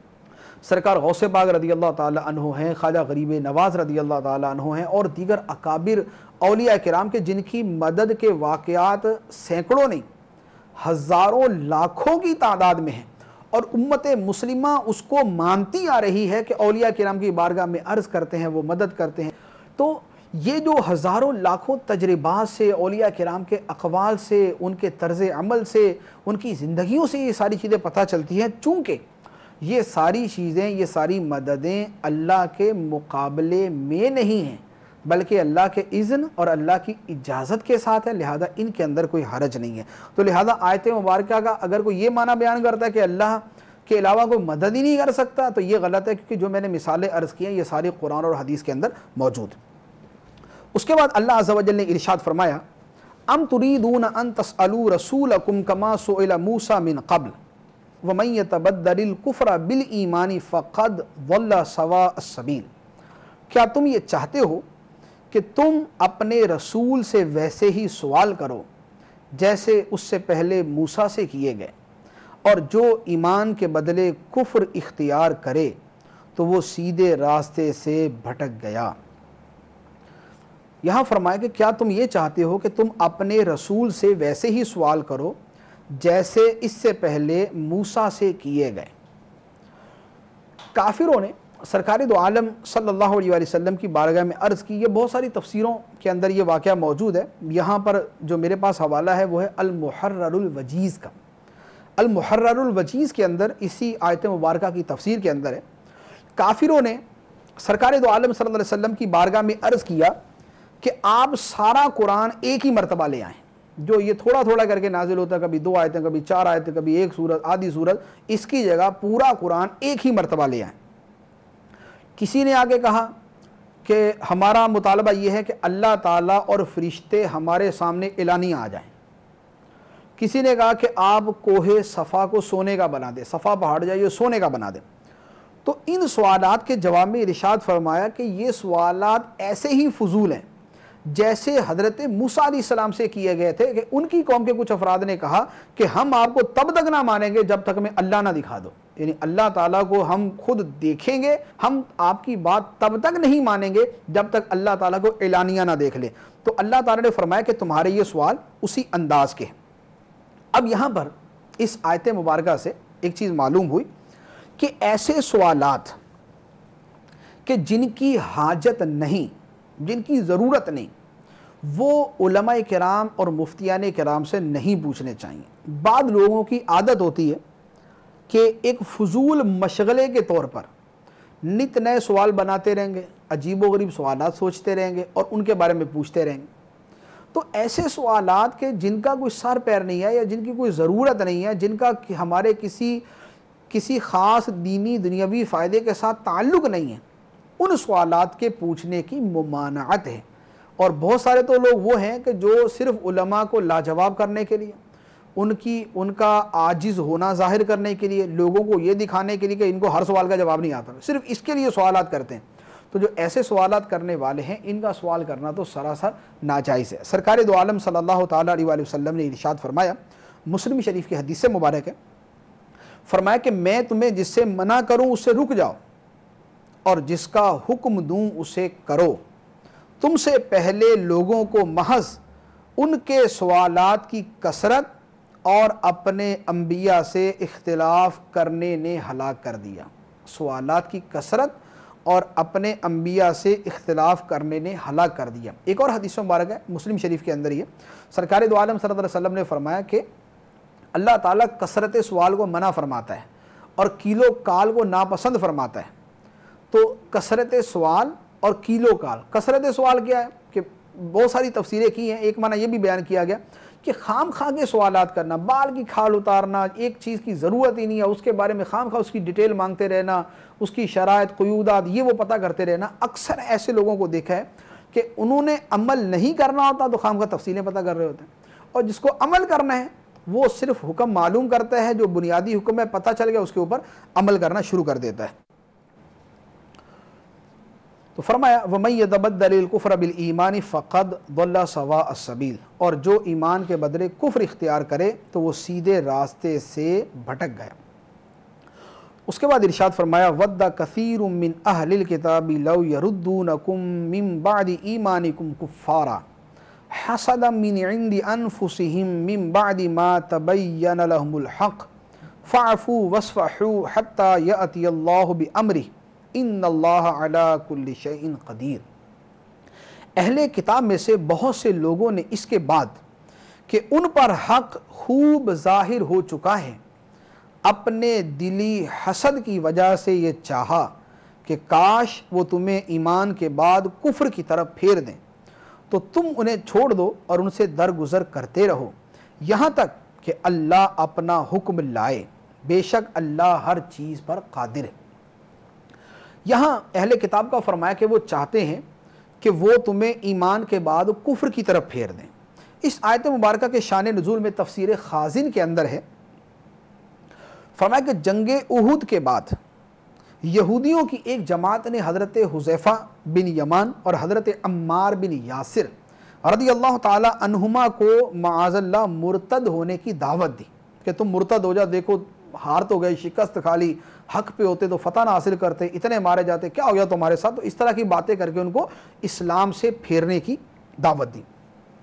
سرکار غوث پاک رضی اللہ تعالیٰ عنہ ہیں، خواجہ غریب نواز رضی اللہ تعالیٰ عنہ ہیں، اور دیگر اکابر اولیاء کرام کے جن کی مدد کے واقعات سینکڑوں نہیں ہزاروں لاکھوں کی تعداد میں ہیں، اور امت مسلمہ اس کو مانتی آ رہی ہے کہ اولیاء کرام کی بارگاہ میں عرض کرتے ہیں، وہ مدد کرتے ہیں۔ تو یہ جو ہزاروں لاکھوں تجربات سے، اولیاء کرام کے اقوال سے، ان کے طرز عمل سے، ان کی زندگیوں سے یہ ساری چیزیں پتہ چلتی ہیں، چونکہ یہ ساری چیزیں، یہ ساری مددیں اللہ کے مقابلے میں نہیں ہیں بلکہ اللہ کے اذن اور اللہ کی اجازت کے ساتھ ہے، لہذا ان کے اندر کوئی حرج نہیں ہے۔ تو لہذا آیت مبارکہ کا اگر کوئی یہ معنی بیان کرتا ہے کہ اللہ کے علاوہ کوئی مدد ہی نہیں کر سکتا تو یہ غلط ہے، کیونکہ جو میں نے مثالیں عرض کی ہیں یہ ساری قرآن اور حدیث کے اندر موجود ہیں۔ اس کے بعد اللہ عز و جل نے ارشاد فرمایا، ام تريدون ان تسألوا رسولكم كما سئل موسى من قبل ومن يتبدل الكفر بالایمان فقد ضل سواء السبیل۔ کیا تم یہ چاہتے ہو کہ تم اپنے رسول سے ویسے ہی سوال کرو جیسے اس سے پہلے موسیٰ سے کیے گئے، اور جو ایمان کے بدلے کفر اختیار کرے تو وہ سیدھے راستے سے بھٹک گیا۔ یہاں فرمایا کہ کیا تم یہ چاہتے ہو کہ تم اپنے رسول سے ویسے ہی سوال کرو جیسے اس سے پہلے موسیٰ سے کیے گئے۔ کافروں نے سرکار دو عالم صلی اللہ علیہ وسلم کی بارگاہ میں عرض کی، یہ بہت ساری تفسیروں کے اندر یہ واقعہ موجود ہے، یہاں پر جو میرے پاس حوالہ ہے وہ ہے المحرر الوجیز کا۔ المحرر الوجیز کے اندر اسی آیت مبارکہ کی تفسیر کے اندر ہے، کافروں نے سرکار دو عالم صلی اللہ علیہ وسلم کی بارگاہ میں عرض کیا کہ آپ سارا قرآن ایک ہی مرتبہ لے آئیں، جو یہ تھوڑا تھوڑا کر کے نازل ہوتا ہے، کبھی دو آیتیں، کبھی چار آیتیں، کبھی ایک سورت، آدھی سورت، اس کی جگہ پورا قرآن ایک ہی مرتبہ لے آئیں۔ کسی نے آگے کہا کہ ہمارا مطالبہ یہ ہے کہ اللہ تعالیٰ اور فرشتے ہمارے سامنے اعلانیہ آ جائیں۔ کسی نے کہا کہ آپ کوہ صفا کو سونے کا بنا دیں، صفا پہاڑ جائیے سونے کا بنا دیں۔ تو ان سوالات کے جواب میں ارشاد فرمایا کہ یہ سوالات ایسے ہی فضول ہیں جیسے حضرت موسیٰ علیہ السلام سے کیے گئے تھے، کہ ان کی قوم کے کچھ افراد نے کہا کہ ہم آپ کو تب تک نہ مانیں گے جب تک ہمیں اللہ نہ دکھا دو، یعنی اللہ تعالیٰ کو ہم خود دیکھیں گے، ہم آپ کی بات تب تک نہیں مانیں گے جب تک اللہ تعالیٰ کو اعلانیہ نہ دیکھ لیں۔ تو اللہ تعالیٰ نے فرمایا کہ تمہارے یہ سوال اسی انداز کے ہیں۔ اب یہاں پر اس آیت مبارکہ سے ایک چیز معلوم ہوئی کہ ایسے سوالات کہ جن کی حاجت نہیں، جن کی ضرورت نہیں، وہ علماء کرام اور مفتیان کرام سے نہیں پوچھنے چاہیے۔ بعض لوگوں کی عادت ہوتی ہے کہ ایک فضول مشغلے کے طور پر نت نئے سوال بناتے رہیں گے، عجیب و غریب سوالات سوچتے رہیں گے اور ان کے بارے میں پوچھتے رہیں گے۔ تو ایسے سوالات کے جن کا کوئی سر پیر نہیں ہے یا جن کی کوئی ضرورت نہیں ہے، جن کا ہمارے کسی کسی خاص دینی دنیاوی فائدے کے ساتھ تعلق نہیں ہے، ان سوالات کے پوچھنے کی ممانعت ہے۔ اور بہت سارے تو لوگ وہ ہیں کہ جو صرف علماء کو لاجواب کرنے کے لیے، ان کی ان کا عاجز ہونا ظاہر کرنے کے لیے، لوگوں کو یہ دکھانے کے لیے کہ ان کو ہر سوال کا جواب نہیں آتا، صرف اس کے لیے سوالات کرتے ہیں۔ تو جو ایسے سوالات کرنے والے ہیں، ان کا سوال کرنا تو سراسر ناجائز ہے۔ سرکار دو عالم صلی اللہ تعالیٰ علیہ وآلہ وسلم نے ارشاد فرمایا، مسلم شریف کی حدیث سے مبارک ہے، فرمایا کہ میں تمہیں جس سے منع کروں اس سے رک جاؤ، اور جس کا حکم دوں اسے کرو۔ تم سے پہلے لوگوں کو محض ان کے سوالات کی کثرت اور اپنے انبیاء سے اختلاف کرنے نے ہلاک کر دیا۔ سوالات کی کثرت اور اپنے انبیاء سے اختلاف کرنے نے ہلاک کر دیا۔ ایک اور حدیث مبارک ہے مسلم شریف کے اندر، یہ سرکار دو عالم صلی اللہ علیہ وسلم نے فرمایا کہ اللہ تعالیٰ کثرت سوال کو منع فرماتا ہے اور کیلو کال کو ناپسند فرماتا ہے۔ تو کثرت سوال اور کیلو کال، کثرت سوال کیا ہے کہ بہت ساری تفسیریں کی ہیں، ایک معنی یہ بھی بیان کیا گیا کہ خام خواہ کے سوالات کرنا، بال کی کھال اتارنا، ایک چیز کی ضرورت ہی نہیں ہے اس کے بارے میں خام خواہ اس کی ڈیٹیل مانگتے رہنا، اس کی شرائط قیودات یہ وہ پتہ کرتے رہنا۔ اکثر ایسے لوگوں کو دیکھا ہے کہ انہوں نے عمل نہیں کرنا ہوتا تو خام خواہ تفصیلیں پتہ کر رہے ہوتے ہیں، اور جس کو عمل کرنا ہے وہ صرف حکم معلوم کرتا ہے، جو بنیادی حکم ہے پتہ چل گیا اس کے اوپر عمل کرنا شروع کر دیتا ہے۔ تو فرمایا وَمَن يَتَبَدَّلِ الْكُفْرَ بِالْإِيمَانِ فَقَدْ ضَلَّ سَوَاءَ السَّبِيلِ، اور جو ایمان کے بدلے کفر اختیار کرے تو وہ سیدھے راستے سے بھٹک گیا۔ اس کے بعد ارشاد فرمایا وَدَّ كَثِيرٌ مِّنْ أَهْلِ الْكِتَابِ لَوْ يَرُدُّونَكُم مِّن بَعْدِ إِيمَانِكُمْ كُفَّارًا حَسَدًا مِّنْ عِندِ أَنفُسِهِم مِّن بَعْدِ مَا تَبَيَّنَ لَهُمُ الْحَقُّ فَاعْفُوا وَاصْفَحُوا حَتَّى يَأْتِيَ اللَّهُ بِأَمْرِهِ ان اللہ علی کل شیء قدیر۔ اہل کتاب میں سے بہت سے لوگوں نے اس کے بعد کہ ان پر حق خوب ظاہر ہو چکا ہے، اپنے دلی حسد کی وجہ سے یہ چاہا کہ کاش وہ تمہیں ایمان کے بعد کفر کی طرف پھیر دیں، تو تم انہیں چھوڑ دو اور ان سے درگزر کرتے رہو یہاں تک کہ اللہ اپنا حکم لائے، بے شک اللہ ہر چیز پر قادر ہے۔ یہاں اہل کتاب کا فرمایا کہ وہ چاہتے ہیں کہ وہ تمہیں ایمان کے بعد کفر کی طرف پھیر دیں۔ اس آیت مبارکہ کے شان نزول میں تفسیر خازن کے اندر ہے، فرمایا کہ جنگ احد کے بعد یہودیوں کی ایک جماعت نے حضرت حذیفہ بن یمان اور حضرت عمار بن یاسر رضی اللہ تعالی عنہما کو معاذ اللہ مرتد ہونے کی دعوت دی کہ تم مرتد ہو جا، دیکھو ہار تو گئے، شکست کھالی، حق پہ ہوتے تو فتح نہ حاصل کرتے، اتنے مارے جاتے، کیا ہو گیا تمہارے ساتھ؟ تو اس طرح کی باتیں کر کے ان کو اسلام سے پھیرنے کی دعوت دی۔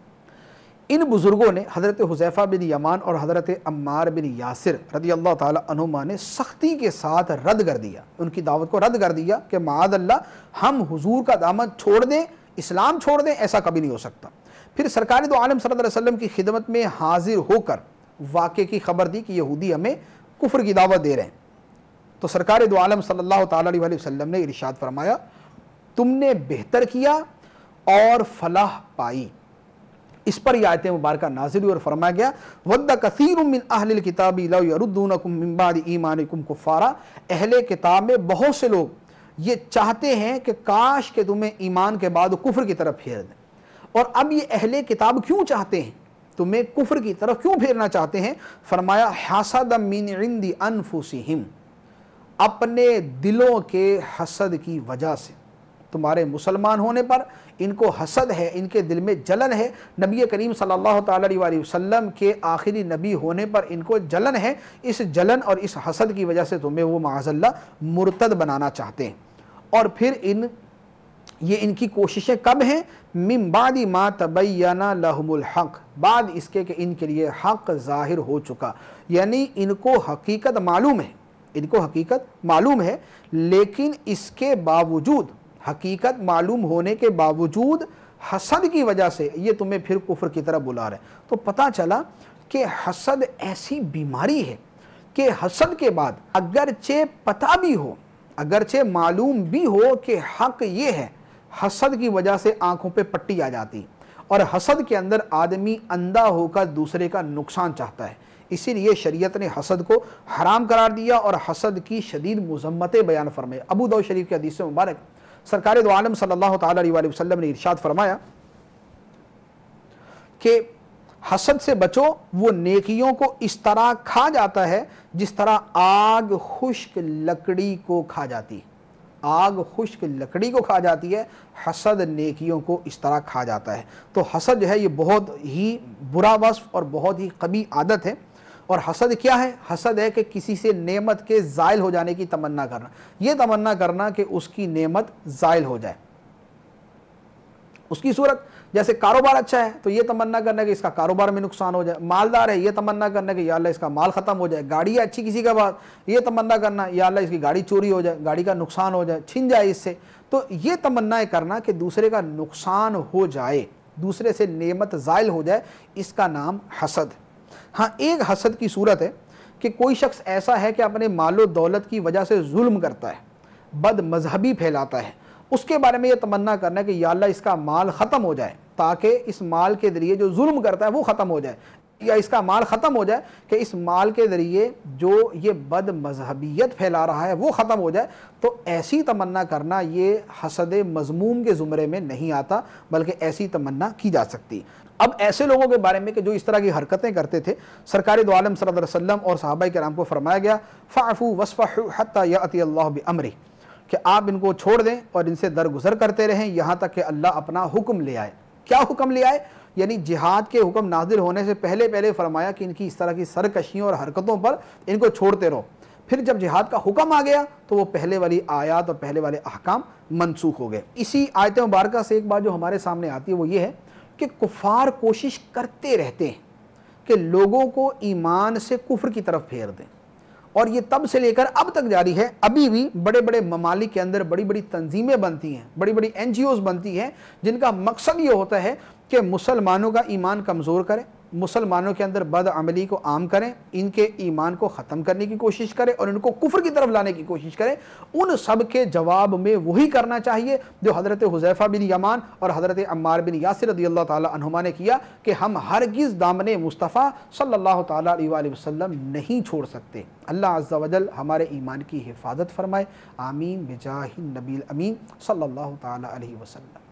ان بزرگوں نے حضرت حذیفہ بن یمان اور حضرت عمار بن یاسر رضی اللہ تعالی عنہما نے سختی کے ساتھ رد کر دیا، ان کی دعوت کو رد کر دیا کہ معاذ اللہ ہم حضور کا دامن چھوڑ دیں، اسلام چھوڑ دیں، ایسا کبھی نہیں ہو سکتا۔ پھر سرکار دو عالم صلی اللہ علیہ وسلم کی خدمت میں حاضر ہو کر واقعے کی خبر دی کہ یہودی ہمیں کفر کی دعوت دے رہے ہیں۔ تو سرکار دو عالم صلی اللہ تعالی علیہ وسلم نے ارشاد فرمایا تم نے بہتر کیا اور فلاح پائی۔ اس پر یہ آیت مبارکہ نازل ہوئی اور فرمایا گیا وَدَّ كَثِيرٌ مِّنْ أَهْلِ الْكِتَابِ لَوْ يَرُدُّونَكُم مِّن بَعْدِ إِيمَانِكُمْ كُفَّارًا، اہل کتاب میں بہت سے لوگ یہ چاہتے ہیں کہ کاش کہ تمہیں ایمان کے بعد کفر کی طرف پھیر دیں۔ اور اب یہ اہل کتاب کیوں چاہتے ہیں، تمہیں کفر کی طرف کیوں پھیرنا چاہتے ہیں؟ فرمایا حَسَدًا مِّنْ عِندِ أَنفُسِهِمْ، اپنے دلوں کے حسد کی وجہ سے۔ تمہارے مسلمان ہونے پر ان کو حسد ہے، ان کے دل میں جلن ہے، نبی کریم صلی اللہ تعالی علیہ وسلم کے آخری نبی ہونے پر ان کو جلن ہے، اس جلن اور اس حسد کی وجہ سے تمہیں وہ معاذ اللہ مرتد بنانا چاہتے ہیں۔ اور پھر ان یہ ان کی کوششیں کب ہیں؟ من بعد ما تبین لہم الحق، بعد اس کے کہ ان کے لیے حق ظاہر ہو چکا، یعنی ان کو حقیقت معلوم ہے، ان کو حقیقت معلوم ہے، لیکن اس کے باوجود، حقیقت معلوم ہونے کے باوجود حسد کی وجہ سے یہ تمہیں پھر کفر کی طرف بلا رہے ہیں۔ تو پتہ چلا کہ حسد ایسی بیماری ہے کہ حسد کے بعد اگرچہ پتہ بھی ہو، اگرچہ معلوم بھی ہو کہ حق یہ ہے، حسد کی وجہ سے آنکھوں پہ پٹی آ جاتی، اور حسد کے اندر آدمی اندھا ہو کر دوسرے کا نقصان چاہتا ہے۔ اسی لیے شریعت نے حسد کو حرام قرار دیا اور حسد کی شدید مذمتیں بیان فرمائے۔ ابو داؤد شریف کے حدیث مبارک سرکار دو عالم صلی اللہ تعالی علیہ وآلہ وسلم نے ارشاد فرمایا کہ حسد سے بچو، وہ نیکیوں کو اس طرح کھا جاتا ہے جس طرح آگ خشک لکڑی کو کھا جاتی ہے۔ آگ خشک لکڑی کو کھا جاتی ہے، حسد نیکیوں کو اس طرح کھا جاتا ہے۔ تو حسد جو ہے یہ بہت ہی برا وصف اور بہت ہی قبیح عادت ہے۔ اور حسد کیا ہے؟ حسد ہے کہ کسی سے نعمت کے زائل ہو جانے کی تمنا کرنا، یہ تمنا کرنا کہ اس کی نعمت زائل ہو جائے۔ اس کی صورت جیسے کاروبار اچھا ہے تو یہ تمنا کرنا کہ اس کا کاروبار میں نقصان ہو جائے، مالدار ہے یہ تمنا کرنا کہ یا اللہ اس کا مال ختم ہو جائے، گاڑی ہے اچھی کسی کا بعد یہ تمنا کرنا یا اللہ اس کی گاڑی چوری ہو جائے، گاڑی کا نقصان ہو جائے، چھن جائے اس سے۔ تو یہ تمنا کرنا کہ دوسرے کا نقصان ہو جائے، دوسرے سے نعمت زائل ہو جائے، اس کا نام حسد۔ ہاں ایک حسد کی صورت ہے کہ کوئی شخص ایسا ہے کہ اپنے مال و دولت کی وجہ سے ظلم کرتا ہے، بد مذہبی پھیلاتا ہے، اس کے بارے میں یہ تمنا کرنا ہے کہ یا اللہ اس کا مال ختم ہو جائے تاکہ اس مال کے ذریعے جو ظلم کرتا ہے وہ ختم ہو جائے، یا اس کا مال ختم ہو جائے کہ اس مال کے ذریعے جو یہ بد مذہبیت پھیلا رہا ہے وہ ختم ہو جائے۔ تو ایسی تمنا کرنا یہ حسد مذموم کے زمرے میں نہیں آتا، بلکہ ایسی تمنا کی جا سکتی۔ اب ایسے لوگوں کے بارے میں کہ جو اس طرح کی حرکتیں کرتے تھے، سرکار دو عالم صلی اللہ علیہ وسلم اور صحابہ کرام کو فرمایا گیا فَاعْفُوا وَاصْفَحُوا حَتَّى يَأْتِيَ اللَّهُ بِأَمْرِهِ، کہ آپ ان کو چھوڑ دیں اور ان سے درگزر کرتے رہیں یہاں تک کہ اللہ اپنا حکم لے آئے۔ کیا حکم لے آئے؟ یعنی جہاد کے حکم نازل ہونے سے پہلے پہلے فرمایا کہ ان کی اس طرح کی سرکشیوں اور حرکتوں پر ان کو چھوڑتے رہو۔ پھر جب جہاد کا حکم آ گیا تو وہ پہلے والی آیات اور پہلے والے احکام منسوخ ہو گئے۔ اسی آیت مبارکہ سے ایک بات جو ہمارے سامنے آتی ہے وہ یہ ہے کہ کفار کوشش کرتے رہتے ہیں کہ لوگوں کو ایمان سے کفر کی طرف پھیر دیں، اور یہ تب سے لے کر اب تک جاری ہے۔ ابھی بھی بڑے بڑے ممالک کے اندر بڑی بڑی تنظیمیں بنتی ہیں، بڑی بڑی این جی اوز بنتی ہیں، جن کا مقصد یہ ہوتا ہے کہ مسلمانوں کا ایمان کمزور کریں، مسلمانوں کے اندر بد عملی کو عام کریں، ان کے ایمان کو ختم کرنے کی کوشش کریں اور ان کو کفر کی طرف لانے کی کوشش کریں۔ ان سب کے جواب میں وہی کرنا چاہیے جو حضرت حذیفہ بن یمان اور حضرت عمار بن یاسر رضی اللہ تعالی عنہما نے کیا کہ ہم ہرگز دامن مصطفیٰ صلی اللہ تعالی علیہ وآلہ وسلم نہیں چھوڑ سکتے۔ اللہ عز و جل ہمارے ایمان کی حفاظت فرمائے، آمین بجاہ النبی الامین صلی اللہ تعالی علیہ وسلم۔